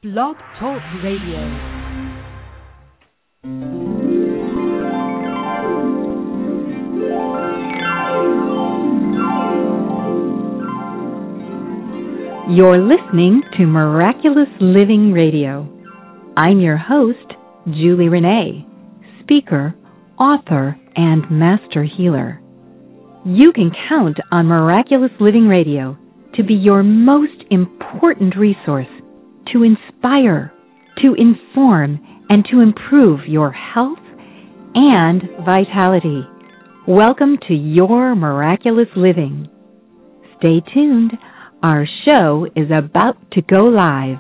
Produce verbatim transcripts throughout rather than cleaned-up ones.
Blog Talk Radio. You're listening to Miraculous Living Radio. I'm your host, Julie Renee, speaker, author, and master healer. You can count on Miraculous Living Radio to be your most important resource to inspire, to inform, and to improve your health and vitality. Welcome to Your Miraculous Living. Stay tuned. Our show is about to go live.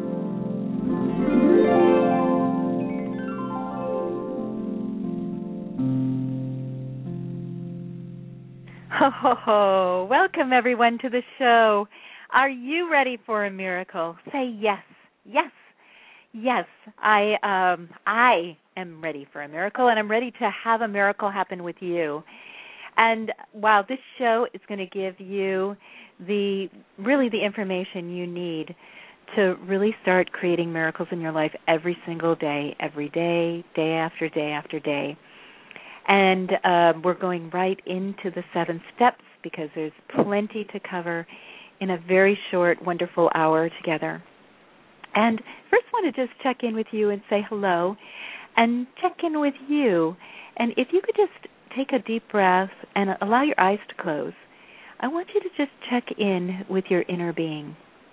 Ho, ho, ho. Welcome, everyone, to the show. Are you ready for a miracle? Say yes, yes, yes. I, um, I am ready for a miracle, and I'm ready to have a miracle happen with you. And, wow, this show is going to give you the really the information you need to really start creating miracles in your life every single day, every day, day after day after day. And uh, we're going right into the seven steps because there's plenty to cover in a very short, wonderful hour together. And first I want to just check in with you and say hello and check in with you. And if you could just take a deep breath and allow your eyes to close, I want you to just check in with your inner being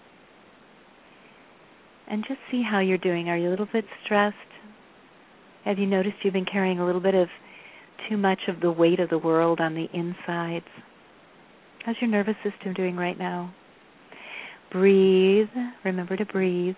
and just see how you're doing. Are you a little bit stressed? Have you noticed you've been carrying a little bit of too much of the weight of the world on the insides? How's your nervous system doing right now? Breathe. Remember to breathe.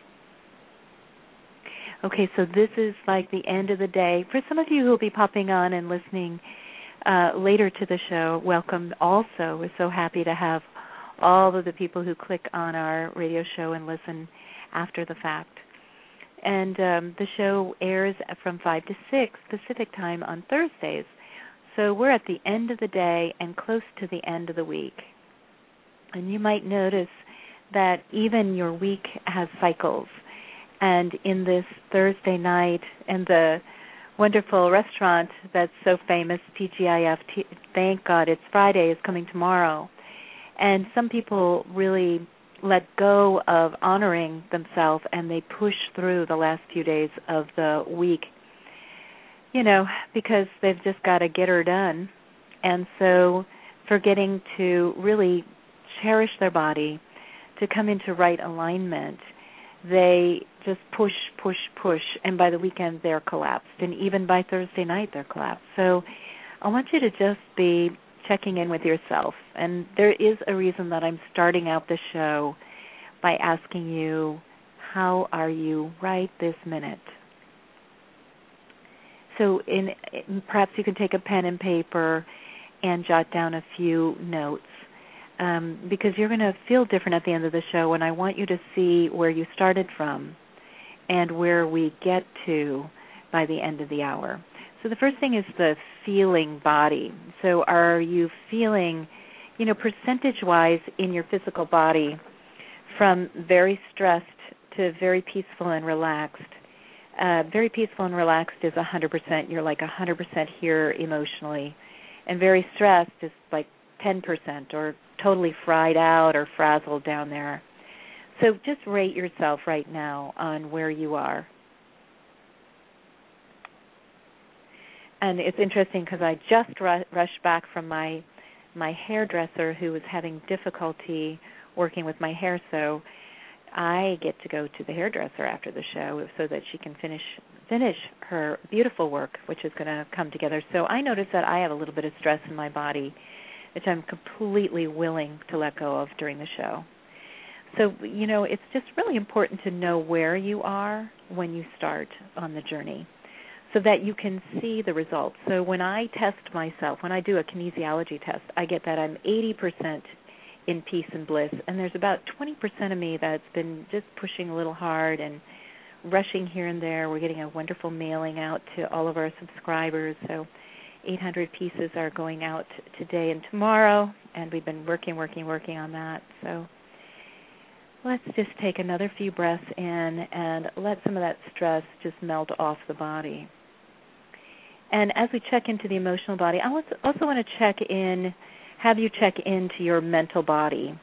Okay, so this is like the end of the day. For some of you who will be popping on and listening uh, later to the show, welcome also. We're so happy to have all of the people who click on our radio show and listen after the fact. And um, the show airs from five to six Pacific time on Thursdays. So we're at the end of the day and close to the end of the week. And you might notice that even your week has cycles. And in this Thursday night, and the wonderful restaurant that's so famous, T G I F, T- thank God it's Friday, is coming tomorrow. And some people really let go of honoring themselves, and they push through the last few days of the week, you know, because they've just got to get her done. And so forgetting to really cherish their body, to come into right alignment, they just push, push, push, and by the weekend they're collapsed. And even by Thursday night they're collapsed. So I want you to just be checking in with yourself. And there is a reason that I'm starting out the show by asking you, how are you right this minute? So in, perhaps you can take a pen and paper and jot down a few notes, um, because you're going to feel different at the end of the show, and I want you to see where you started from and where we get to by the end of the hour. So the first thing is the feeling body. So are you feeling, you know, percentage-wise in your physical body from very stressed to very peaceful and relaxed? Uh, very peaceful and relaxed is one hundred percent. You're like one hundred percent here emotionally. And very stressed is like ten percent or totally fried out or frazzled down there. So just rate yourself right now on where you are. And it's interesting because I just ru- rushed back from my my hairdresser who was having difficulty working with my hair, so I get to go to the hairdresser after the show so that she can finish finish her beautiful work, which is going to come together. So I noticed that I have a little bit of stress in my body, which I'm completely willing to let go of during the show. So, you know, it's just really important to know where you are when you start on the journey, so that you can see the results. So when I test myself, when I do a kinesiology test, I get that I'm eighty percent in peace and bliss, and there's about twenty percent of me that's been just pushing a little hard and rushing here and there. We're getting a wonderful mailing out to all of our subscribers, so eight hundred pieces are going out today and tomorrow, and we've been working, working, working on that. So let's just take another few breaths in and let some of that stress just melt off the body. And as we check into the emotional body, I also want to check in, have you check into your mental body.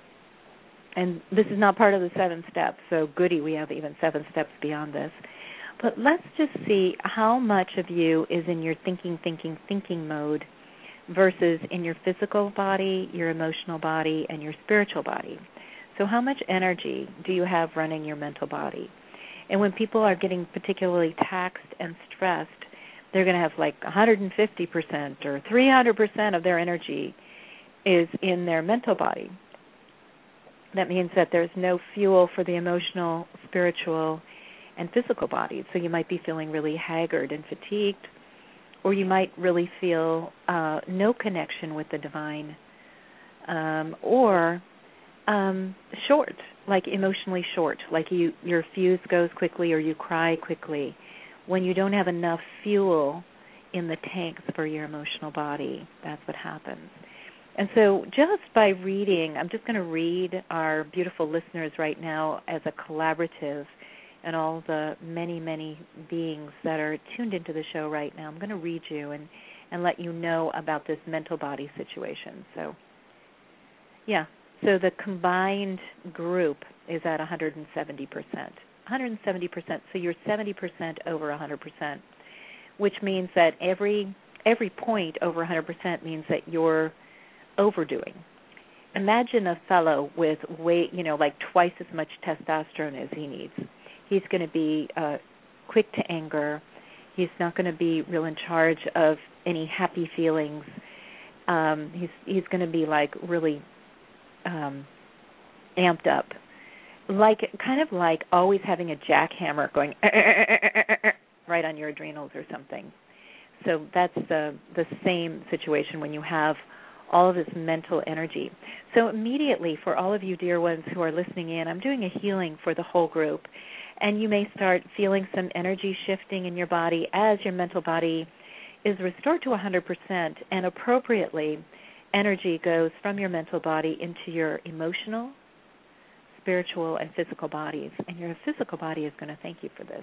And this is not part of the seven steps, so goody, we have even seven steps beyond this. But let's just see how much of you is in your thinking, thinking, thinking mode versus in your physical body, your emotional body, and your spiritual body. So how much energy do you have running your mental body? And when people are getting particularly taxed and stressed, they're going to have like one hundred fifty percent or three hundred percent of their energy is in their mental body. That means that there's no fuel for the emotional, spiritual, and physical bodies. So you might be feeling really haggard and fatigued, or you might really feel uh, no connection with the divine, um, or um, short, like emotionally short, like you, your fuse goes quickly or you cry quickly when you don't have enough fuel in the tanks for your emotional body. That's what happens. And so just by reading, I'm just going to read our beautiful listeners right now as a collaborative and all the many, many beings that are tuned into the show right now. I'm going to read you and, and let you know about this mental body situation. So, yeah, so the combined group is at one hundred seventy percent. one hundred seventy percent, so you're seventy percent over one hundred percent, which means that every every point over one hundred percent means that you're overdoing. Imagine a fellow with way, you know, like twice as much testosterone as he needs. He's going to be uh, quick to anger. He's not going to be real in charge of any happy feelings. Um, he's he's going to be like really um, amped up, like kind of like always having a jackhammer going right on your adrenals or something. So that's the the same situation when you have all of this mental energy. So immediately, for all of you dear ones who are listening in, I'm doing a healing for the whole group. And you may start feeling some energy shifting in your body as your mental body is restored to one hundred percent. And appropriately, energy goes from your mental body into your emotional, spiritual, and physical bodies. And your physical body is going to thank you for this.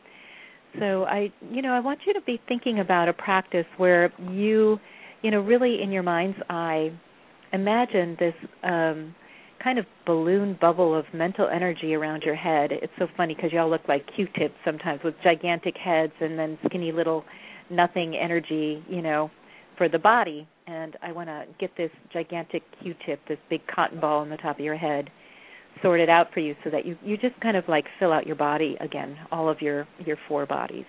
So I, you know, I want you to be thinking about a practice where you, you know, really in your mind's eye, imagine this um, kind of balloon bubble of mental energy around your head. It's so funny because y'all look like Q-tips sometimes with gigantic heads and then skinny little nothing energy, you know, for the body. And I want to get this gigantic Q-tip, this big cotton ball on the top of your head, sorted out for you so that you, you just kind of like fill out your body again, all of your, your four bodies.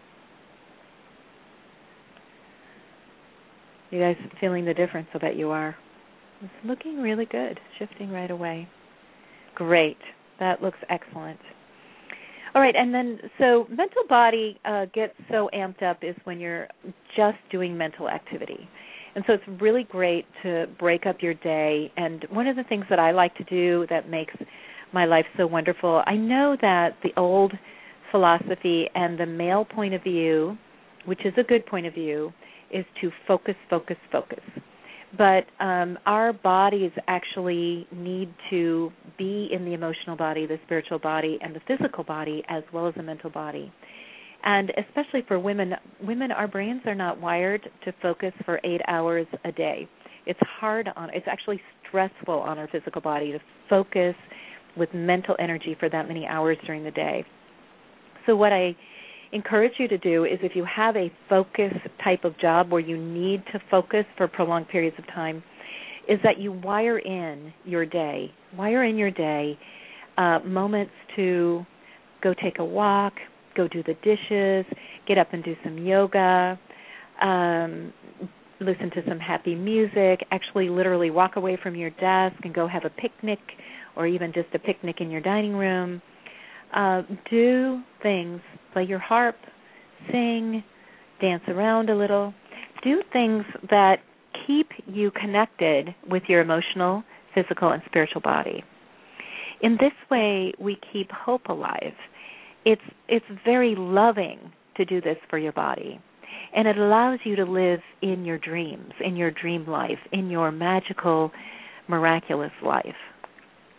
You guys feeling the difference? I bet you are. It's looking really good, shifting right away. Great. That looks excellent. All right, and then so mental body uh, gets so amped up is when you're just doing mental activity. And so it's really great to break up your day. And one of the things that I like to do that makes my life so wonderful, I know that the old philosophy and the male point of view, which is a good point of view, is to focus, focus, focus. But um, our bodies actually need to be in the emotional body, the spiritual body, and the physical body, as well as the mental body. And especially for women, women, our brains are not wired to focus for eight hours a day. It's hard on, it's actually stressful on our physical body to focus with mental energy for that many hours during the day. So what I encourage you to do is if you have a focus type of job where you need to focus for prolonged periods of time, is that you wire in your day, wire in your day uh, moments to go take a walk, go do the dishes, get up and do some yoga, um, listen to some happy music, actually literally walk away from your desk and go have a picnic or even just a picnic in your dining room. Uh, do things, play your harp, sing, dance around a little. Do things that keep you connected with your emotional, physical, and spiritual body. In this way, we keep hope alive. It's it's very loving to do this for your body, and it allows you to live in your dreams, in your dream life, in your magical, miraculous life.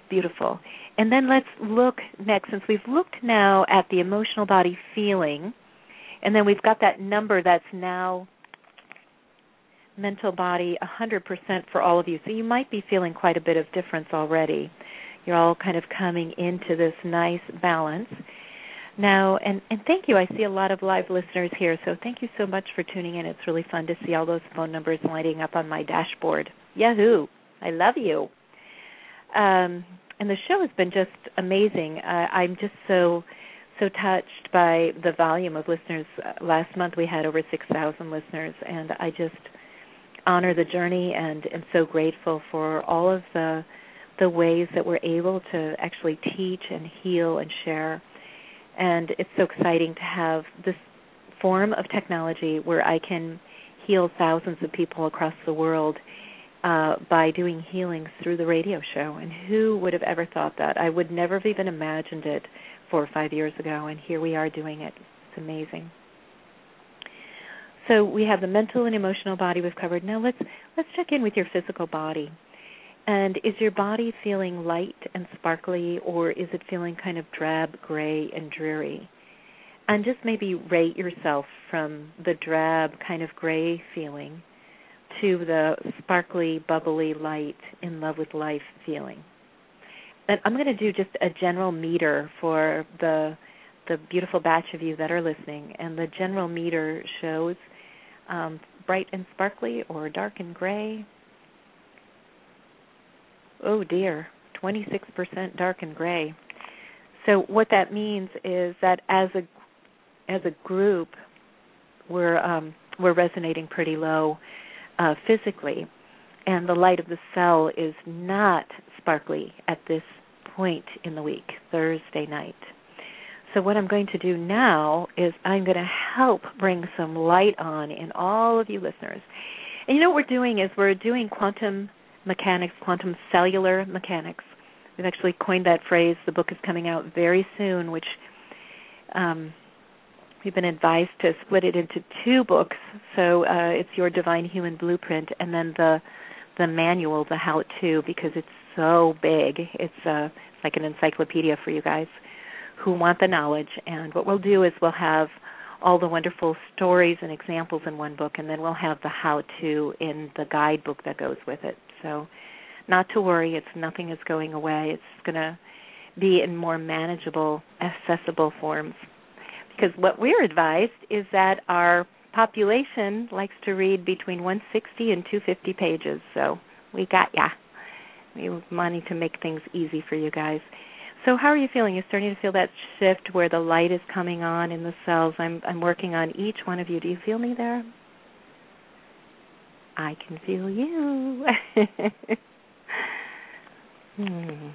beautiful. And then let's look next, since we've looked now at the emotional body feeling, and then we've got that number that's now mental body one hundred percent for all of you. So you might be feeling quite a bit of difference already. You're all kind of coming into this nice balance. Now, and, and thank you. I see a lot of live listeners here, so thank you so much for tuning in. It's really fun to see all those phone numbers lighting up on my dashboard. Yahoo! I love you. Um, and the show has been just amazing. Uh, I'm just so, so touched by the volume of listeners. Uh, last month we had over six thousand listeners, and I just honor the journey and am so grateful for all of the the ways that we're able to actually teach and heal and share. And it's so exciting to have this form of technology where I can heal thousands of people across the world uh, by doing healings through the radio show. And who would have ever thought that? I would never have even imagined it four or five years ago, and here we are doing it. It's amazing. So we have the mental and emotional body we've covered. Now let's let's check in with your physical body. And is your body feeling light and sparkly, or is it feeling kind of drab, gray, and dreary? And just maybe rate yourself from the drab, kind of gray feeling to the sparkly, bubbly, light, in love with life feeling. And I'm going to do just a general meter for the the beautiful batch of you that are listening. And the general meter shows um, bright and sparkly or dark and gray. Oh, dear, twenty-six percent dark and gray. So what that means is that as a as a group, we're um, we're resonating pretty low uh, physically, and the light of the cell is not sparkly at this point in the week, Thursday night. So what I'm going to do now is I'm going to help bring some light on in all of you listeners. And you know what we're doing is we're doing quantum mechanics, quantum cellular mechanics. We've actually coined that phrase. The book is coming out very soon, which um, we've been advised to split it into two books. So uh, it's Your Divine Human Blueprint, and then the the manual, the how-to, because it's so big. It's uh, like an encyclopedia for you guys who want the knowledge. And what we'll do is we'll have all the wonderful stories and examples in one book, and then we'll have the how-to in the guidebook that goes with it. So not to worry, it's nothing is going away. It's going to be in more manageable, accessible forms. Because what we're advised is that our population likes to read between one hundred sixty and two hundred fifty pages. So we got ya. We wanting to make things easy for you guys. So how are you feeling? You're starting to feel that shift where the light is coming on in the cells. I'm I'm working on each one of you. Do you feel me there? I can feel you. hmm.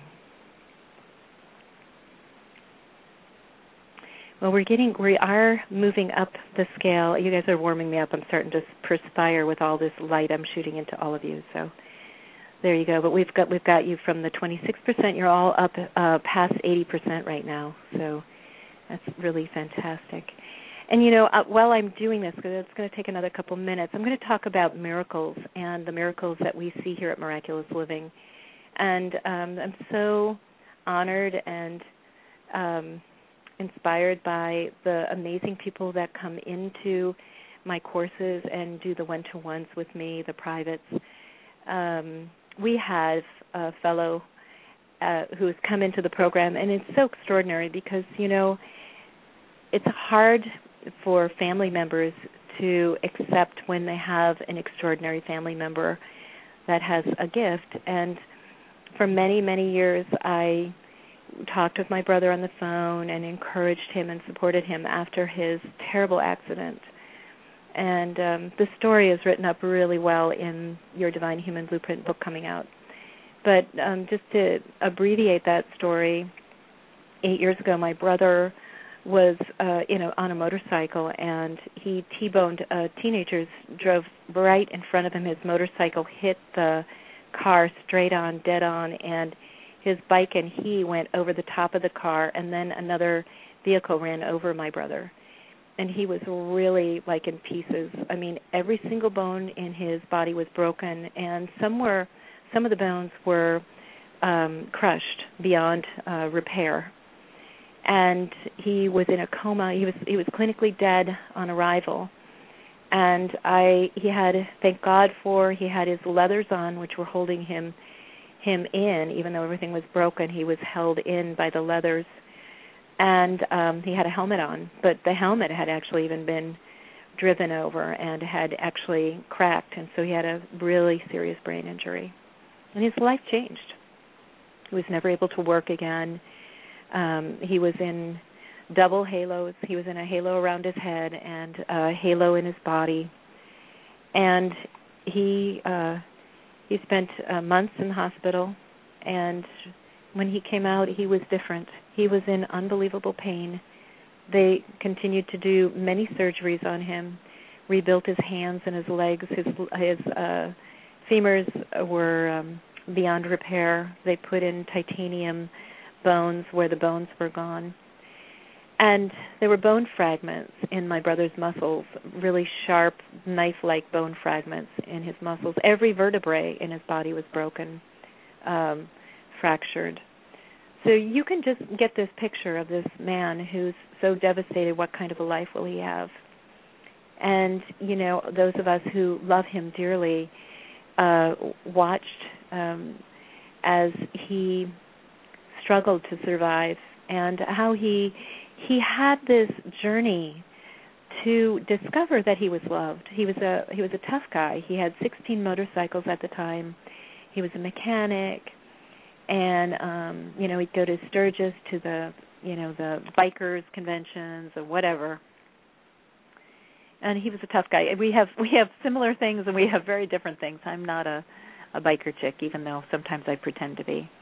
Well, we're getting, we are moving up the scale. You guys are warming me up. I'm starting to perspire with all this light I'm shooting into all of you. So there you go. But we've got we've got you from the twenty-six percent. You're all up uh, past eighty percent right now. So that's really fantastic. And, you know, uh, while I'm doing this, because it's going to take another couple minutes, I'm going to talk about miracles and the miracles that we see here at Miraculous Living. And um, I'm so honored and um, inspired by the amazing people that come into my courses and do the one-to-ones with me, the privates. Um, we have a fellow uh, who has come into the program, and it's so extraordinary because, you know, it's hard for family members to accept when they have an extraordinary family member that has a gift. And for many, many years, I talked with my brother on the phone and encouraged him and supported him after his terrible accident. And um, the story is written up really well in Your Divine Human Blueprint book coming out. But um, just to abbreviate that story, eight years ago, my brother was uh, you know, on a motorcycle, and he T-boned uh, teenagers, drove right in front of him. His motorcycle hit the car straight on, dead on, and his bike and he went over the top of the car, and then another vehicle ran over my brother. And he was really, like, in pieces. I mean, every single bone in his body was broken, and some were, some of the bones were um, crushed beyond uh, repair, and he was in a coma. He was he was clinically dead on arrival, and I he had, thank God for, he had his leathers on, which were holding him him in, even though everything was broken. He was held in by the leathers, and um, he had a helmet on, but the helmet had actually even been driven over and had actually cracked, and so he had a really serious brain injury, and his life changed. He was never able to work again. Um, he was in double halos. He was in a halo around his head and a halo in his body, and he uh, he spent uh, months in the hospital, and when he came out, he was different. He was in unbelievable pain. They continued to do many surgeries on him, rebuilt his hands and his legs. His his uh, femurs were um, beyond repair. They put in titanium bones where the bones were gone. And there were bone fragments in my brother's muscles, really sharp, knife-like bone fragments in his muscles. Every vertebrae in his body was broken, um, fractured. So you can just get this picture of this man who's so devastated. What kind of a life will he have? And, you know, those of us who love him dearly uh, watched um, as he struggled to survive, and how he he had this journey to discover that he was loved. He was a he was a tough guy. He had sixteen motorcycles at the time. He was a mechanic. And, um, you know, he'd go to Sturgis to the, you know, the bikers conventions or whatever. And he was a tough guy. We have we have similar things and we have very different things. I'm not a, a biker chick, even though sometimes I pretend to be.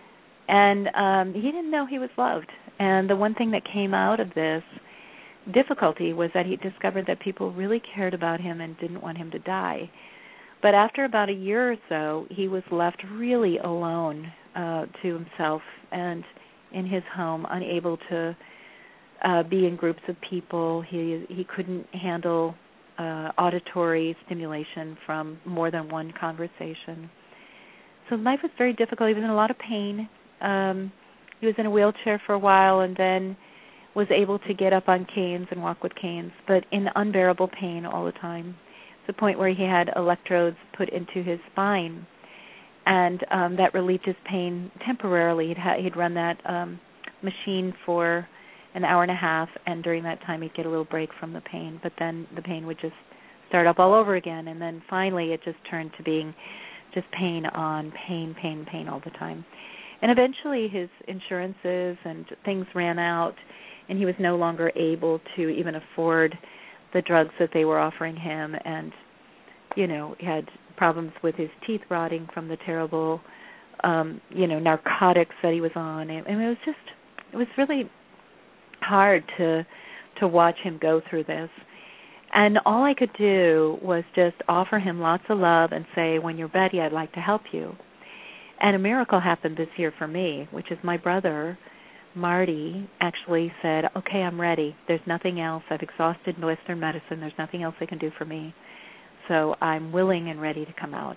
And um, he didn't know he was loved. And the one thing that came out of this difficulty was that he discovered that people really cared about him and didn't want him to die. But after about a year or so, he was left really alone uh, to himself and in his home, unable to uh, be in groups of people. He he couldn't handle uh, auditory stimulation from more than one conversation. So life was very difficult. He was in a lot of pain. Um, he was in a wheelchair for a while and then was able to get up on canes and walk with canes, but in unbearable pain all the time. The point where he had electrodes put into his spine, and um, that relieved his pain temporarily. He'd, ha- he'd run that um, machine for an hour and a half, and during that time he'd get a little break from the pain, but then the pain would just start up all over again, and then finally it just turned to being just pain on pain, pain, pain all the time. And eventually his insurances and things ran out, and he was no longer able to even afford the drugs that they were offering him, and, you know, he had problems with his teeth rotting from the terrible, um, you know, narcotics that he was on. And, and it was just, it was really hard to to watch him go through this. And all I could do was just offer him lots of love and say, when you're ready, I'd like to help you. And a miracle happened this year for me, which is my brother, Marty, actually said, okay, I'm ready. There's nothing else. I've exhausted Western medicine. There's nothing else they can do for me. So I'm willing and ready to come out.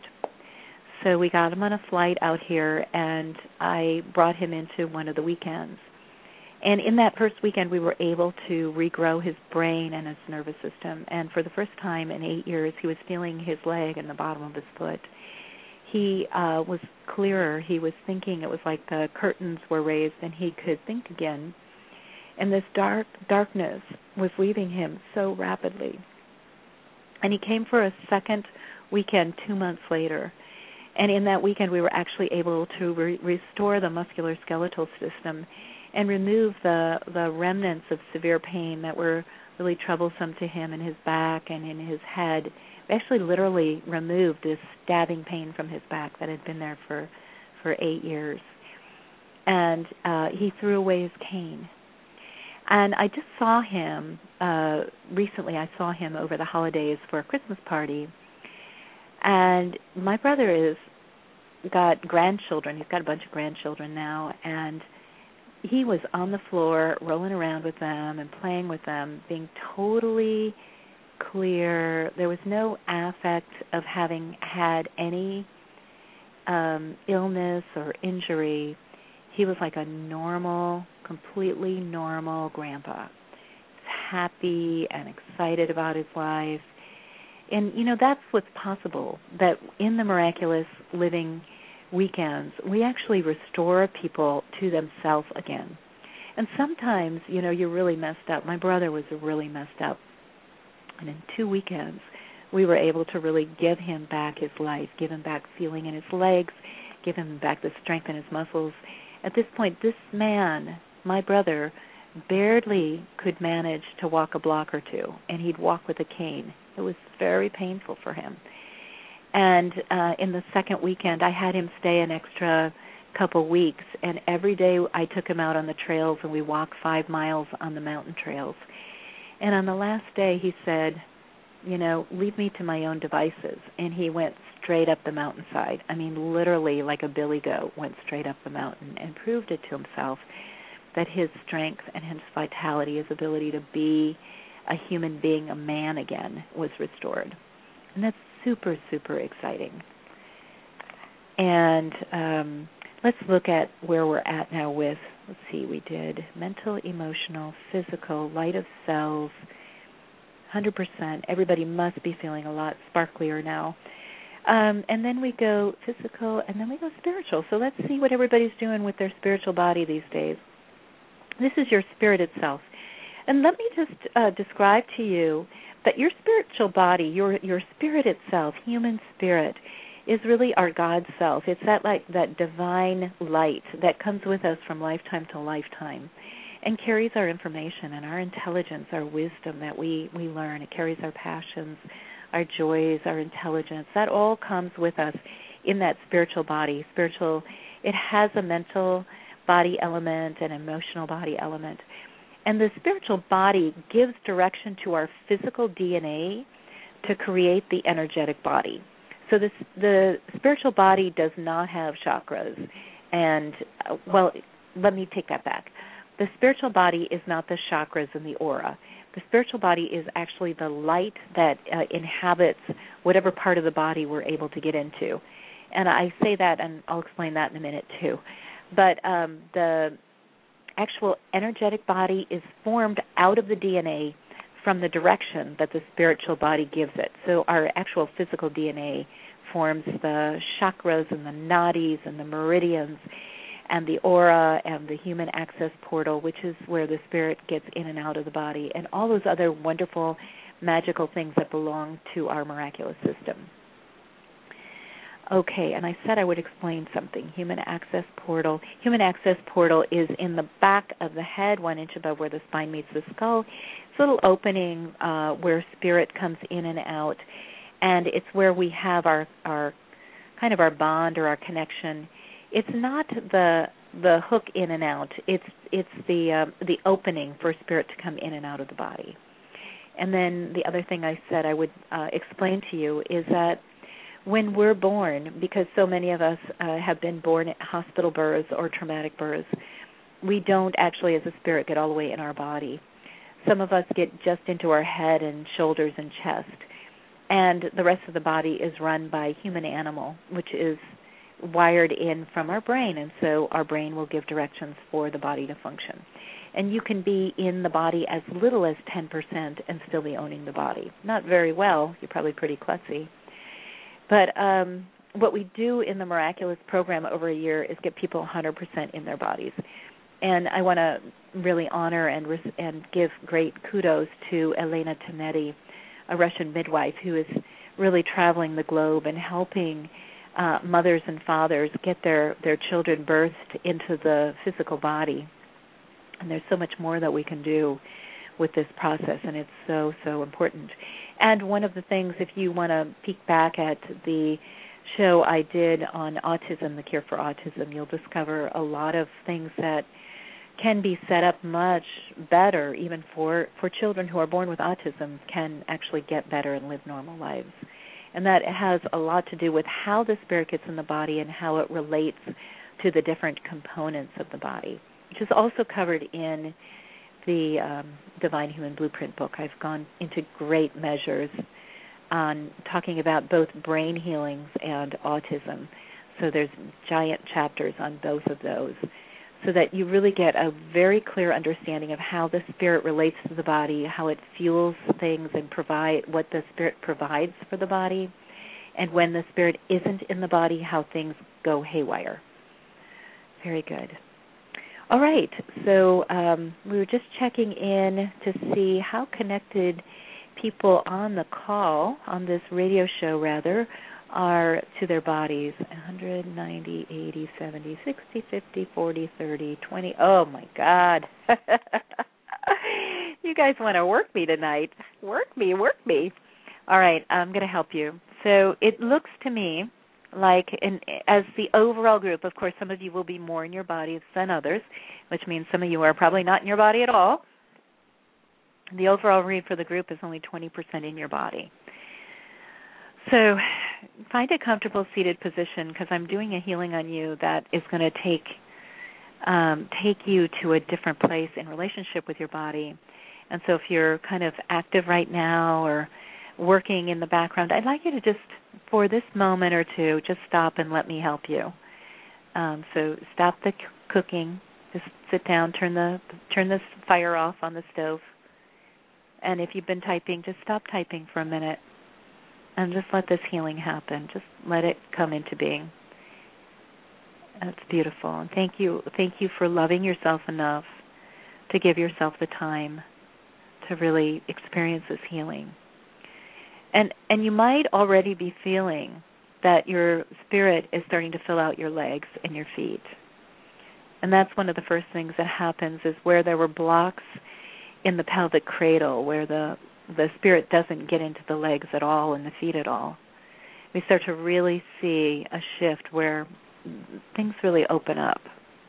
So we got him on a flight out here, and I brought him into one of the weekends. And in that first weekend, we were able to regrow his brain and his nervous system. And for the first time in eight years, he was feeling his leg and the bottom of his foot. He uh, was clearer. He was thinking. It was like the curtains were raised and he could think again. And this dark darkness was leaving him so rapidly. And he came for a second weekend two months later. And in that weekend, we were actually able to re- restore the musculoskeletal system and remove the, the remnants of severe pain that were really troublesome to him in his back and in his head. We actually literally removed this stabbing pain from his back that had been there for, for eight years. And uh, he threw away his cane. And I just saw him, uh, recently I saw him over the holidays for a Christmas party. And my brother is got grandchildren. He's got a bunch of grandchildren now. And he was on the floor rolling around with them and playing with them, being totally clear. There was no affect of having had any um, illness or injury, he was like a normal, completely normal grandpa. Happy and excited about his life. And, you know, that's what's possible, that in the miraculous living weekends, we actually restore people to themselves again. And sometimes, you know, you're really messed up. My brother was really messed up. And in two weekends, we were able to really give him back his life, give him back feeling in his legs, give him back the strength in his muscles. At this point, this man, my brother, barely could manage to walk a block or two, and he'd walk with a cane. It was very painful for him. And uh, in the second weekend, I had him stay an extra couple weeks, and every day I took him out on the trails, and we walked five miles on the mountain trails. And on the last day, he said, you know, leave me to my own devices. And he went straight up the mountainside. I mean, literally like a billy goat, went straight up the mountain and proved it to himself that his strength and his vitality, his ability to be a human being, a man again, was restored. And that's super, super exciting. And um, let's look at where we're at now with, let's see, we did mental, emotional, physical, light of cells, one hundred percent. Everybody must be feeling a lot sparklier now. Um, and then we go physical, and then we go spiritual. So let's see what everybody's doing with their spiritual body these days. This is your spirit itself. And let me just uh, describe to you that your spiritual body, your your spirit itself, human spirit, is really our God self. It's that like that divine light that comes with us from lifetime to lifetime and carries our information and our intelligence, our wisdom that we, we learn. It carries our passions, our joys, our intelligence. That all comes with us in that spiritual body. Spiritual, it has a mental body element and emotional body element. And the spiritual body gives direction to our physical D N A to create the energetic body. So this, the spiritual body does not have chakras. And, uh, well, let me take that back. The spiritual body is not the chakras and the aura. The spiritual body is actually the light that uh, inhabits whatever part of the body we're able to get into. And I say that, and I'll explain that in a minute too. But um, the actual energetic body is formed out of the D N A from the direction that the spiritual body gives it. So our actual physical D N A forms the chakras and the nadis and the meridians and the aura and the human access portal, which is where the spirit gets in and out of the body, and all those other wonderful, magical things that belong to our miraculous system. Okay, and I said I would explain something. Human access portal. Human access portal is in the back of the head, one inch above where the spine meets the skull. It's a little opening uh, where spirit comes in and out, and it's where we have our, our kind of our bond or our connection. It's not the the hook in and out. It's it's the uh, the opening for spirit to come in and out of the body. And then the other thing I said I would uh, explain to you is that when we're born, because so many of us uh, have been born at hospital births or traumatic births, we don't actually as a spirit get all the way in our body. Some of us get just into our head and shoulders and chest. And the rest of the body is run by human animal, which is wired in from our brain, and so our brain will give directions for the body to function. And you can be in the body as little as ten percent and still be owning the body. Not very well. You're probably pretty klutzy. But um, what we do in the Miraculous program over a year is get people one hundred percent in their bodies. And I want to really honor and res- and give great kudos to Elena Tanetti, a Russian midwife who is really traveling the globe and helping uh, mothers and fathers get their, their children birthed into the physical body. And there's so much more that we can do with this process, and it's so, so important. And one of the things, if you want to peek back at the show I did on autism, The Cure for Autism, you'll discover a lot of things that can be set up much better, even for, for children who are born with autism, can actually get better and live normal lives. And that has a lot to do with how the spirit gets in the body and how it relates to the different components of the body, which is also covered in the um, Divine Human Blueprint book. I've gone into great measures on talking about both brain healings and autism. So there's giant chapters on both of those, so that you really get a very clear understanding of how the spirit relates to the body, how it fuels things and provide what the spirit provides for the body, and when the spirit isn't in the body, how things go haywire. Very good. All right, so um, we were just checking in to see how connected people on the call, on this radio show rather, are to their bodies. one hundred, ninety, eighty, seventy, sixty, fifty, forty, thirty, twenty. Oh, my God. You guys want to work me tonight. Work me, work me. All right, I'm going to help you. So it looks to me like, in, as the overall group, of course, some of you will be more in your bodies than others, which means some of you are probably not in your body at all. The overall read for the group is only twenty percent in your body. So find a comfortable seated position, because I'm doing a healing on you that is going to take um, take you to a different place in relationship with your body. And so if you're kind of active right now or working in the background, I'd like you to just, for this moment or two, just stop and let me help you. Um, so stop the c- cooking. Just sit down, turn the turn the fire off on the stove. And if you've been typing, just stop typing for a minute and just let this healing happen. Just let it come into being. That's beautiful. And thank you, thank you for loving yourself enough to give yourself the time to really experience this healing. And and you might already be feeling that your spirit is starting to fill out your legs and your feet. And that's one of the first things that happens, is where there were blocks in the pelvic cradle, where the the spirit doesn't get into the legs at all and the feet at all. We start to really see a shift where things really open up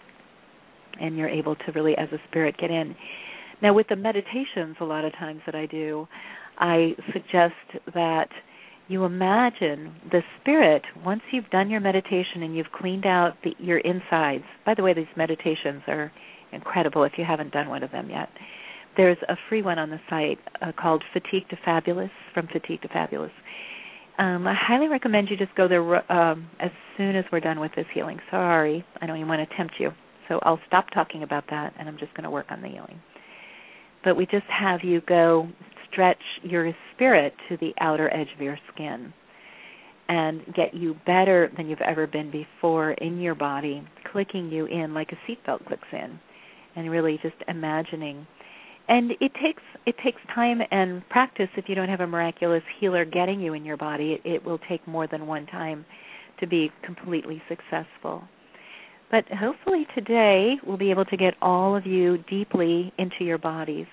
and you're able to really, as a spirit, get in. Now, with the meditations a lot of times that I do, I suggest that you imagine the spirit, once you've done your meditation and you've cleaned out the, your insides. By the way, these meditations are incredible if you haven't done one of them yet. There's a free one on the site uh, called Fatigue to Fabulous, from Fatigue to Fabulous. Um, I highly recommend you just go there um, as soon as we're done with this healing. Sorry, I don't even want to tempt you. So I'll stop talking about that, and I'm just going to work on the healing. But we just have you go stretch your spirit to the outer edge of your skin and get you better than you've ever been before in your body, clicking you in like a seatbelt clicks in, and really just imagining. And it takes it takes time and practice. If you don't have a miraculous healer getting you in your body, it, it will take more than one time to be completely successful. But hopefully today we'll be able to get all of you deeply into your bodies.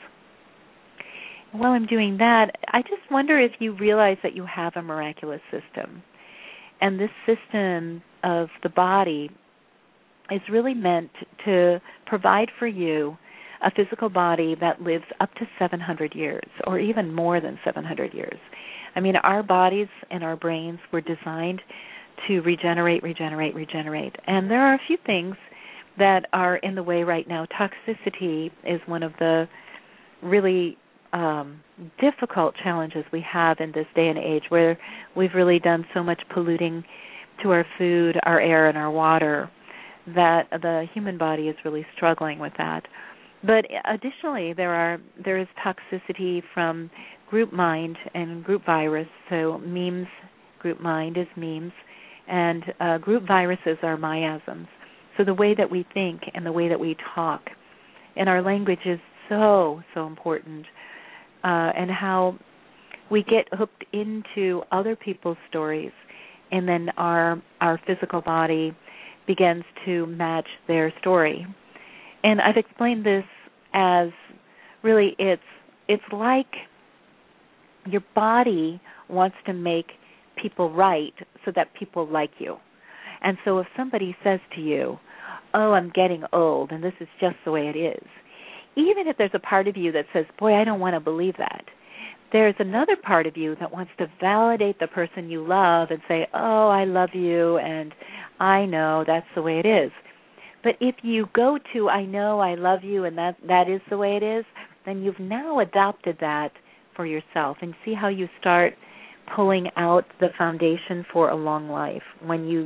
And while I'm doing that, I just wonder if you realize that you have a miraculous system. And this system of the body is really meant to provide for you a physical body that lives up to seven hundred years, or even more than seven hundred years. I mean, our bodies and our brains were designed to regenerate, regenerate, regenerate. And there are a few things that are in the way right now. Toxicity is one of the really um, difficult challenges we have in this day and age, where we've really done so much polluting to our food, our air, and our water, that the human body is really struggling with that. But additionally, there are there is toxicity from group mind and group virus. So memes, group mind is memes, and uh, group viruses are miasms. So the way that we think and the way that we talk, and our language is so, so important, uh, and how we get hooked into other people's stories, and then our our physical body begins to match their story. And I've explained this as really it's it's like your body wants to make people right so that people like you. And so if somebody says to you, oh, I'm getting old and this is just the way it is, even if there's a part of you that says, boy, I don't want to believe that, there's another part of you that wants to validate the person you love and say, oh, I love you and I know that's the way it is. But if you go to, I know, I love you, and that, that is the way it is, then you've now adopted that for yourself. And see how you start pulling out the foundation for a long life when you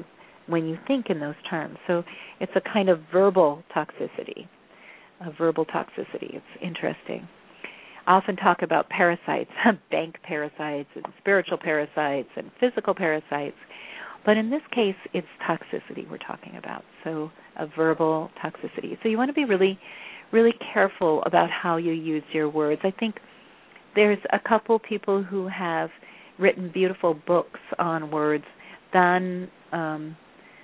when you think in those terms. So it's a kind of verbal toxicity, a verbal toxicity. It's interesting. I often talk about parasites, bank parasites and spiritual parasites and physical parasites. But in this case, it's toxicity we're talking about, so a verbal toxicity. So you want to be really, really careful about how you use your words. I think there's a couple people who have written beautiful books on words. Don, um,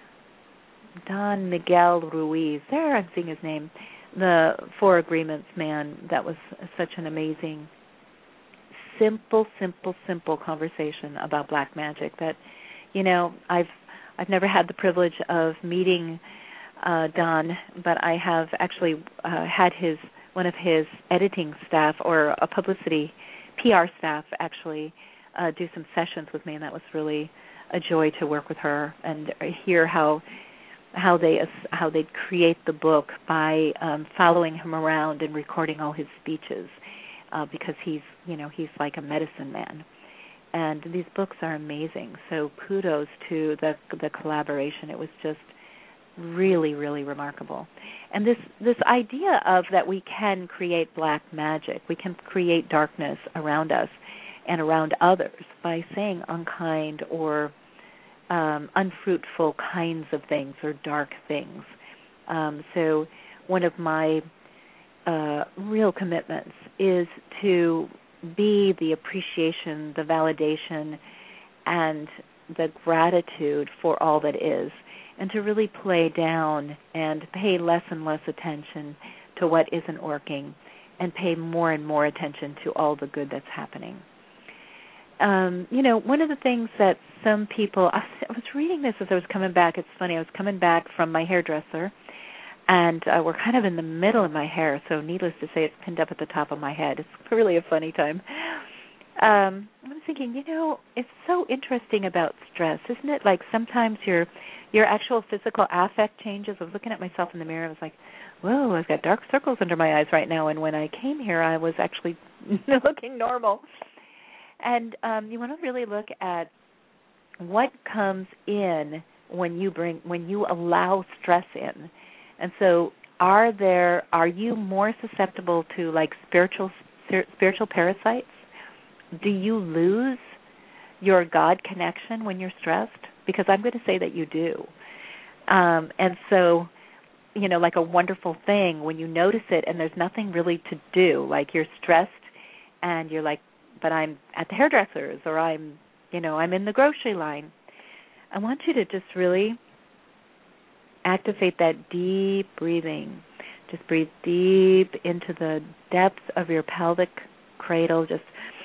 Don Miguel Ruiz, there I'm seeing his name, the Four Agreements man. That was such an amazing, simple, simple, simple conversation about black magic that, you know, I've I've never had the privilege of meeting uh, Don, but I have actually uh, had his one of his editing staff or a publicity P R staff actually uh, do some sessions with me, and that was really a joy to work with her and hear how how they how they create the book by um, following him around and recording all his speeches uh, because he's you know he's like a medicine man. And these books are amazing. So kudos to the the collaboration. It was just really, really remarkable. And this this idea of that we can create black magic, we can create darkness around us and around others by saying unkind or um, unfruitful kinds of things or dark things. Um, so one of my uh, real commitments is to be the appreciation, the validation, and the gratitude for all that is, and to really play down and pay less and less attention to what isn't working and pay more and more attention to all the good that's happening. Um, you know, one of the things that some people, I was reading this as I was coming back, it's funny, I was coming back from my hairdresser, and uh, we're kind of in the middle of my hair, so needless to say, it's pinned up at the top of my head. It's really a funny time. Um, I was thinking, you know, it's so interesting about stress, isn't it? Like sometimes your your actual physical affect changes. I was looking at myself in the mirror. I was like, whoa, I've got dark circles under my eyes right now. And when I came here, I was actually looking normal. And um, you want to really look at what comes in when you bring when you allow stress in. And so, are there are you more susceptible to like spiritual spiritual parasites? Do you lose your God connection when you're stressed? Because I'm going to say that you do. Um, and so, you know, like a wonderful thing when you notice it and there's nothing really to do, like you're stressed and you're like, but I'm at the hairdresser's or I'm, you know, I'm in the grocery line. I want you to just really activate that deep breathing. Just breathe deep into the depths of your pelvic cradle. Just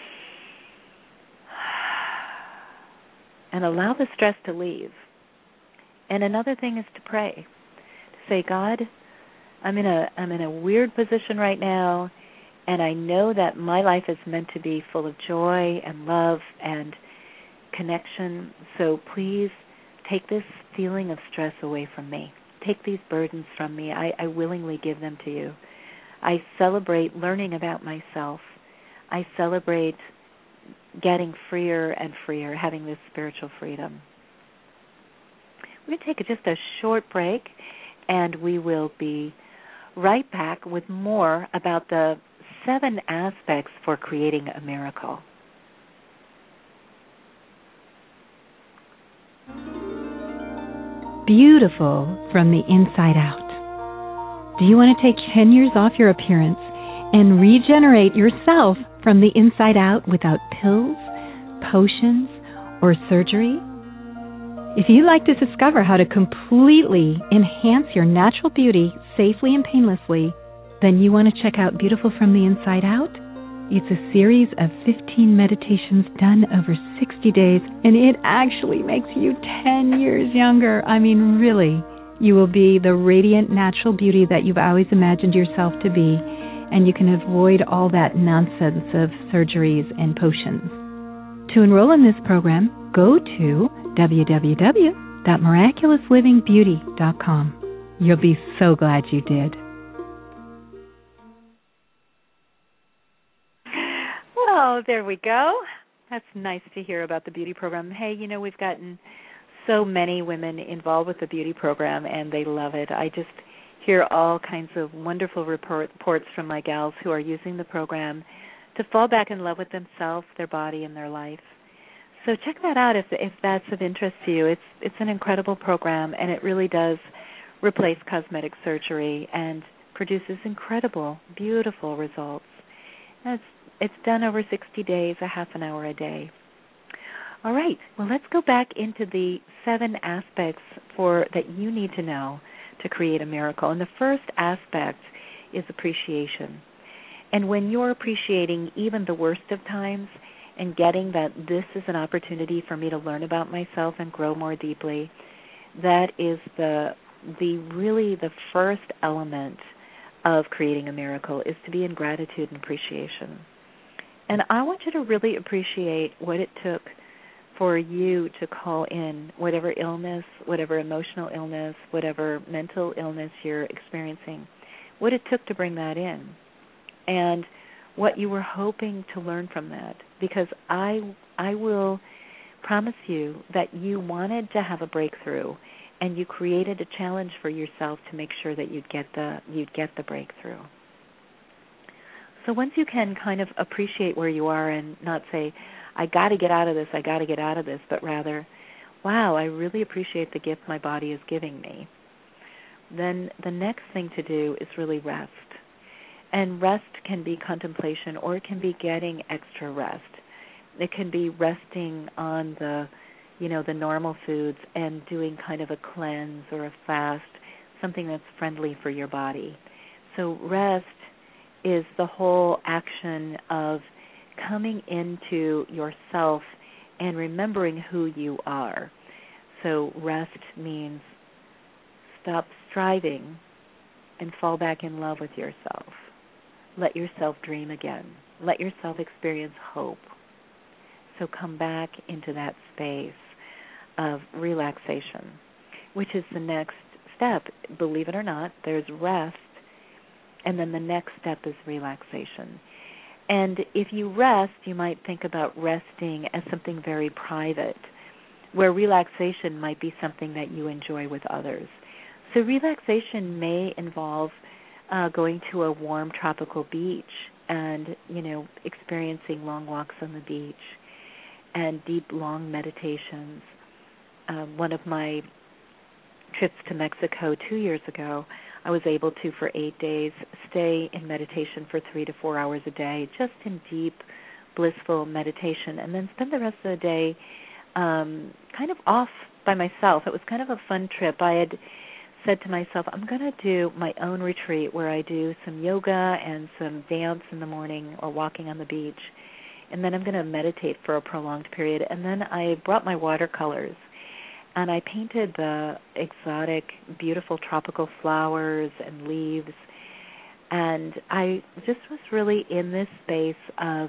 and allow the stress to leave. And another thing is to pray. To say, God, I'm in a I'm in a weird position right now, and I know that my life is meant to be full of joy and love and connection. So please take this feeling of stress away from me. Take these burdens from me. I, I willingly give them to you. I celebrate learning about myself. I celebrate getting freer and freer, having this spiritual freedom. We're going to take just a short break, and we will be right back with more about the seven aspects for creating a miracle. Beautiful from the inside out. Do you want to take ten years off your appearance and regenerate yourself from the inside out without pills, potions, or surgery? If you'd like to discover how to completely enhance your natural beauty safely and painlessly, then you want to check out Beautiful from the Inside Out. It's a series of fifteen meditations done over sixty days, and it actually makes you ten years younger. I mean, really, you will be the radiant natural beauty that you've always imagined yourself to be, and you can avoid all that nonsense of surgeries and potions. To enroll in this program, go to w w w dot miraculous living beauty dot com. You'll be so glad you did. Well, there we go. That's nice to hear about the beauty program. Hey, you know, we've gotten so many women involved with the beauty program, and they love it. I just hear all kinds of wonderful report, reports from my gals who are using the program to fall back in love with themselves, their body, and their life. So check that out if if that's of interest to you. It's it's an incredible program, and it really does replace cosmetic surgery and produces incredible, beautiful results. And it's it's done over sixty days, a half an hour a day. All right. Well, let's go back into the seven aspects for that you need to know to create a miracle. And the first aspect is appreciation. And when you're appreciating even the worst of times and getting that this is an opportunity for me to learn about myself and grow more deeply, that is the the really the first element of creating a miracle, is to be in gratitude and appreciation. And I want you to really appreciate what it took for you to call in whatever illness, whatever emotional illness, whatever mental illness you're experiencing, what it took to bring that in, and what you were hoping to learn from that. Because I I will promise you that you wanted to have a breakthrough, and you created a challenge for yourself to make sure that you'd get the you'd get the breakthrough. So once you can kind of appreciate where you are and not say, I got to get out of this, I got to get out of this, but rather, wow, I really appreciate the gift my body is giving me, then the next thing to do is really rest. And rest can be contemplation, or it can be getting extra rest. It can be resting on the, you know, the normal foods and doing kind of a cleanse or a fast, something that's friendly for your body. So rest is the whole action of coming into yourself and remembering who you are. So rest means stop striving and fall back in love with yourself. Let yourself dream again. Let yourself experience hope. So come back into that space of relaxation, which is the next step. Believe it or not, there's rest, and then the next step is relaxation. And if you rest, you might think about resting as something very private, where relaxation might be something that you enjoy with others. So relaxation may involve uh, going to a warm tropical beach and, you know, experiencing long walks on the beach and deep, long meditations. Um, one of my trips to Mexico two years ago, I was able to, for eight days, stay in meditation for three to four hours a day, just in deep, blissful meditation, and then spend the rest of the day um, kind of off by myself. It was kind of a fun trip. I had said to myself, I'm going to do my own retreat where I do some yoga and some dance in the morning or walking on the beach, and then I'm going to meditate for a prolonged period. And then I brought my watercolors, and I painted the exotic, beautiful tropical flowers and leaves. And I just was really in this space of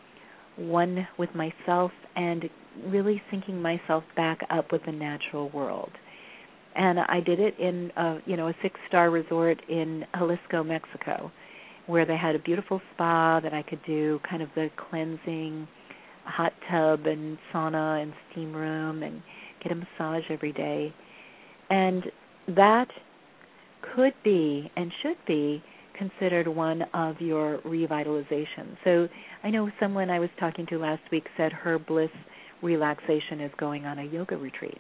one with myself and really syncing myself back up with the natural world. And I did it in a, you know, a six-star resort in Jalisco, Mexico, where they had a beautiful spa that I could do kind of the cleansing hot tub and sauna and steam room and get a massage every day. And that could be and should be considered one of your revitalization. So I know someone I was talking to last week said her bliss relaxation is going on a yoga retreat.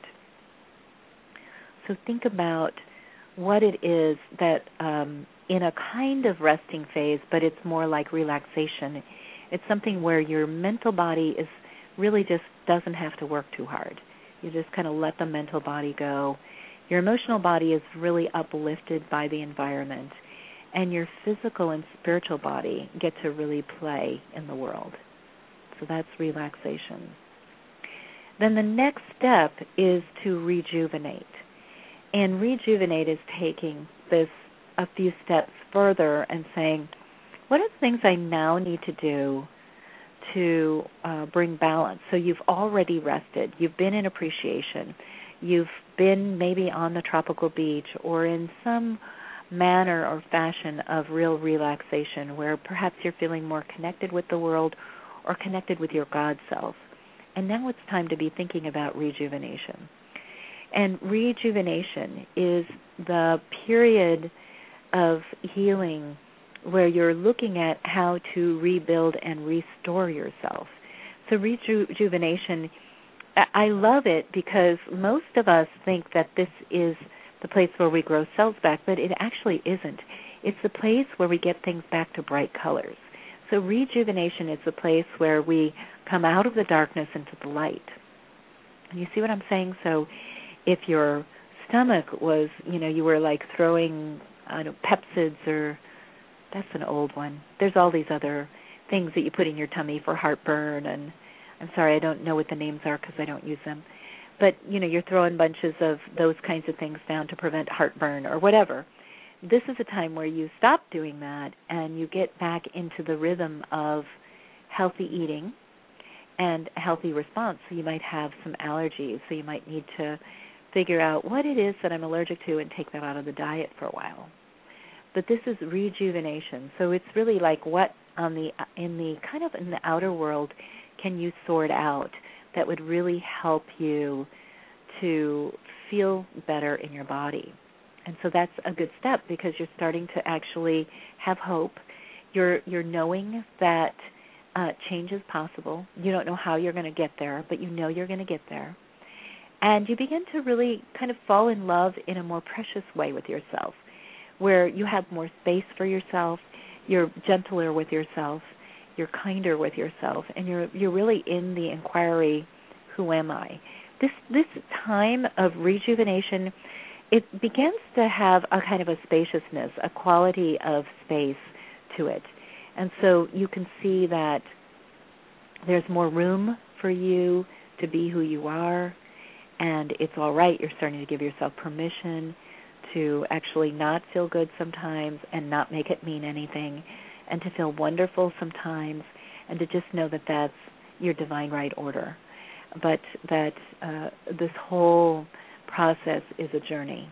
So think about what it is that um, in a kind of resting phase, but it's more like relaxation. It's something where your mental body is really just doesn't have to work too hard. You just kind of let the mental body go. Your emotional body is really uplifted by the environment, and your physical and spiritual body get to really play in the world. So that's relaxation. Then the next step is to rejuvenate. And rejuvenate is taking this a few steps further and saying, what are the things I now need to do to uh, bring balance? So you've already rested. You've been in appreciation. You've been maybe on the tropical beach or in some manner or fashion of real relaxation where perhaps you're feeling more connected with the world or connected with your God self. And now it's time to be thinking about rejuvenation. And rejuvenation is the period of healing where you're looking at how to rebuild and restore yourself. So rejuvenation, I love it because most of us think that this is the place where we grow cells back, but it actually isn't. It's the place where we get things back to bright colors. So rejuvenation is the place where we come out of the darkness into the light. You see what I'm saying? So if your stomach was, you know, you were like throwing, I don't know, Pepsids or, that's an old one. There's all these other things that you put in your tummy for heartburn, and I'm sorry, I don't know what the names are because I don't use them. But, you know, you're throwing bunches of those kinds of things down to prevent heartburn or whatever. This is a time where you stop doing that and you get back into the rhythm of healthy eating and a healthy response. So you might have some allergies, so you might need to figure out what it is that I'm allergic to and take that out of the diet for a while. But this is rejuvenation. So it's really like what on the in the kind of in the outer world can you sort out that would really help you to feel better in your body. And so that's a good step because you're starting to actually have hope. You're you're knowing that uh, change is possible. You don't know how you're going to get there, but you know you're going to get there. And you begin to really kind of fall in love in a more precious way with yourself, where you have more space for yourself, you're gentler with yourself, you're kinder with yourself, and you're you're really in the inquiry, who am I? This this time of rejuvenation, it begins to have a kind of a spaciousness, a quality of space to it. And so you can see that there's more room for you to be who you are, and it's all right. You're starting to give yourself permission to actually not feel good sometimes and not make it mean anything, and to feel wonderful sometimes, and to just know that that's your divine right order. But that uh, this whole process is a journey.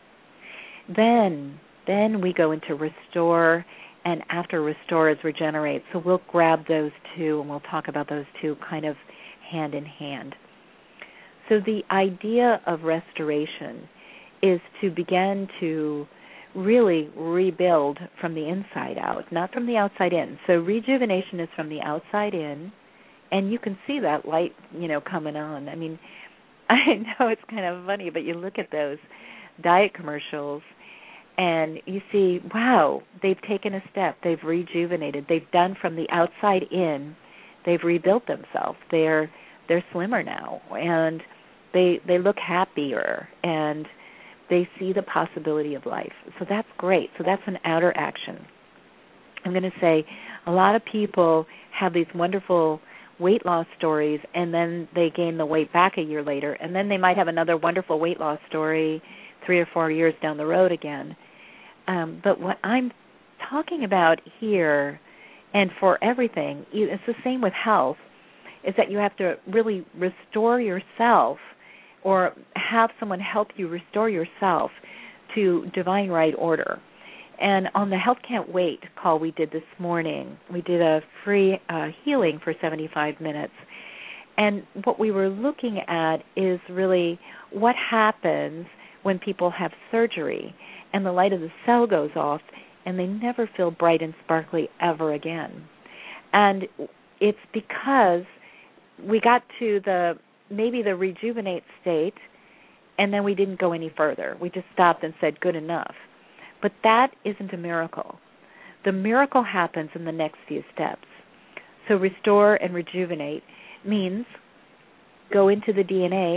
Then, then we go into restore, and after restore is regenerate. So we'll grab those two, and we'll talk about those two kind of hand in hand. So the idea of restoration is to begin to really rebuild from the inside out, not from the outside in. So rejuvenation is from the outside in, and you can see that light, you know, coming on. I mean, I know it's kind of funny, but you look at those diet commercials and you see, wow, they've taken a step. They've rejuvenated. They've done from the outside in. They've rebuilt themselves. They're they're slimmer now, and they they look happier, and they see the possibility of life. So that's great. So that's an outer action. I'm going to say a lot of people have these wonderful weight loss stories, and then they gain the weight back a year later, and then they might have another wonderful weight loss story three or four years down the road again. Um, but what I'm talking about here, and for everything, it's the same with health, is that you have to really restore yourself or have someone help you restore yourself to divine right order. And on the Health Can't Wait call we did this morning, we did a free uh, healing for seventy-five minutes. And what we were looking at is really what happens when people have surgery and the light of the cell goes off and they never feel bright and sparkly ever again. And it's because we got to the maybe the rejuvenate state, and then we didn't go any further. We just stopped and said, good enough. But that isn't a miracle. The miracle happens in the next few steps. So restore and rejuvenate means go into the D N A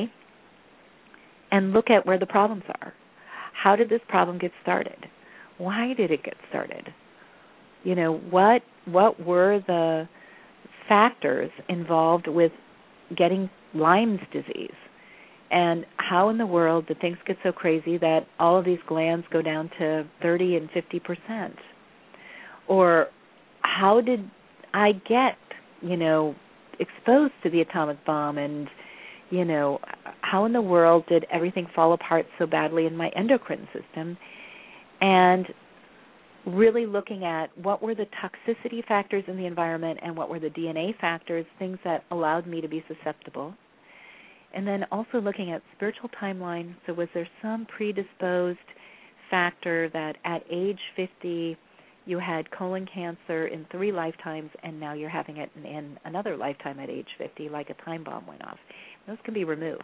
and look at where the problems are. How did this problem get started? Why did it get started? You know, what what were the factors involved with getting Lyme's disease? And how in the world did things get so crazy that all of these glands go down to thirty and fifty percent? Or how did I get, you know, exposed to the atomic bomb? And, you know, how in the world did everything fall apart so badly in my endocrine system? And really looking at what were the toxicity factors in the environment and what were the D N A factors, things that allowed me to be susceptible. And then also looking at spiritual timeline. So was there some predisposed factor that at age fifty you had colon cancer in three lifetimes and now you're having it in, in another lifetime at age fifty, like a time bomb went off? Those can be removed.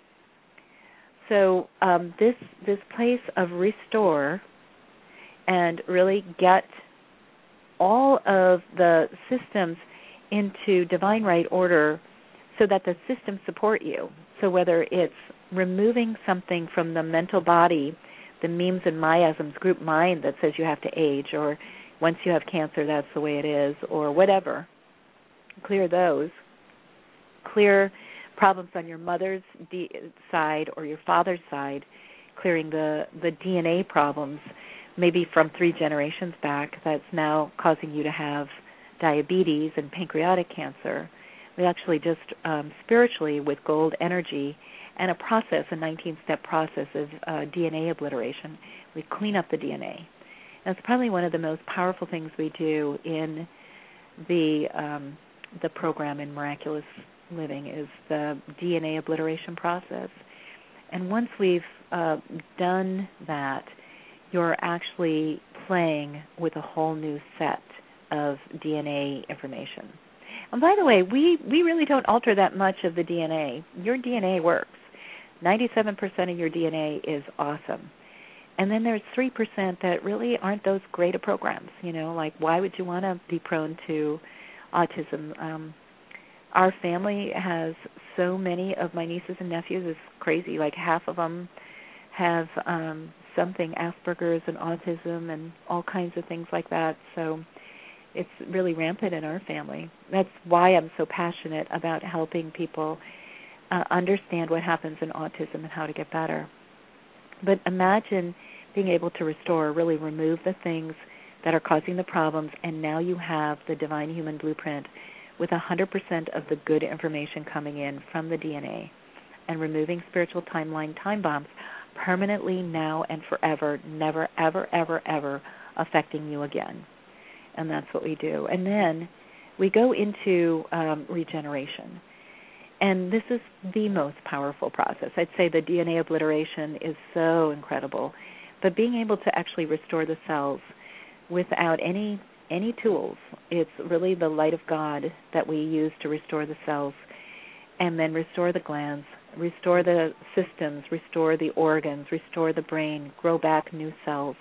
So um, this this place of restore and really get all of the systems into divine right order so that the systems support you. So whether it's removing something from the mental body, the memes and miasms, group mind that says you have to age, or once you have cancer, that's the way it is, or whatever, clear those. Clear problems on your mother's D- side or your father's side, clearing the, the D N A problems, maybe from three generations back, that's now causing you to have diabetes and pancreatic cancer. We actually just um, spiritually, with gold energy and a process, a nineteen-step process of uh, D N A obliteration, we clean up the D N A. And it's probably one of the most powerful things we do in the um, the program in Miraculous Living is the D N A obliteration process. And once we've uh, done that, you're actually playing with a whole new set of D N A information. And by the way, we, we really don't alter that much of the D N A. Your D N A works. ninety-seven percent of your D N A is awesome. And then there's three percent that really aren't those great of programs. You know, like why would you want to be prone to autism? Um, our family has so many of my nieces and nephews. It's crazy. Like half of them have um, something, Asperger's and autism and all kinds of things like that. So it's really rampant in our family. That's why I'm so passionate about helping people uh, understand what happens in autism and how to get better. But imagine being able to restore, really remove the things that are causing the problems, and now you have the divine human blueprint with one hundred percent of the good information coming in from the D N A, and removing spiritual timeline time bombs permanently now and forever, never, ever, ever, ever affecting you again. And that's what we do. And then we go into um, regeneration. And this is the most powerful process. I'd say the D N A obliteration is so incredible. But being able to actually restore the cells without any any tools, it's really the light of God that we use to restore the cells, and then restore the glands, restore the systems, restore the organs, restore the brain, grow back new cells.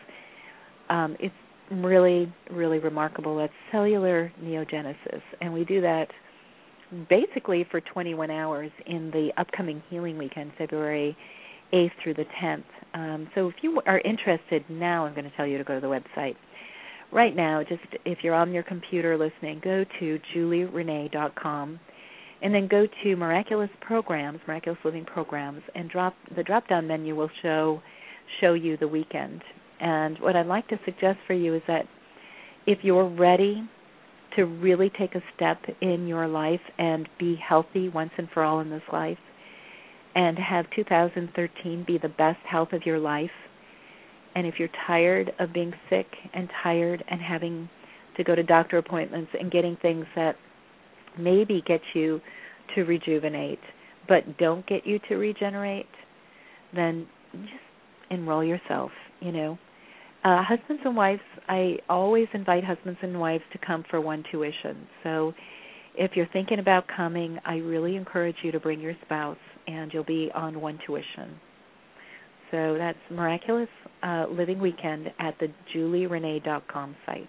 Um, it's really, really remarkable. That's cellular neogenesis, and we do that basically for twenty-one hours in the upcoming healing weekend, February eighth through the tenth. Um, so if you are interested now, I'm going to tell you to go to the website. Right now, just if you're on your computer listening, go to julie renee dot com and then go to Miraculous Programs, Miraculous Living Programs, and drop the drop-down menu will show show you the weekend. And what I'd like to suggest for you is that if you're ready to really take a step in your life and be healthy once and for all in this life, and have two thousand thirteen be the best health of your life, and if you're tired of being sick and tired and having to go to doctor appointments and getting things that maybe get you to rejuvenate but don't get you to regenerate, then just enroll yourself, you know. Uh, husbands and wives, I always invite husbands and wives to come for one tuition. So if you're thinking about coming, I really encourage you to bring your spouse, and you'll be on one tuition. So that's Miraculous uh, Living Weekend at the julie renee dot com site.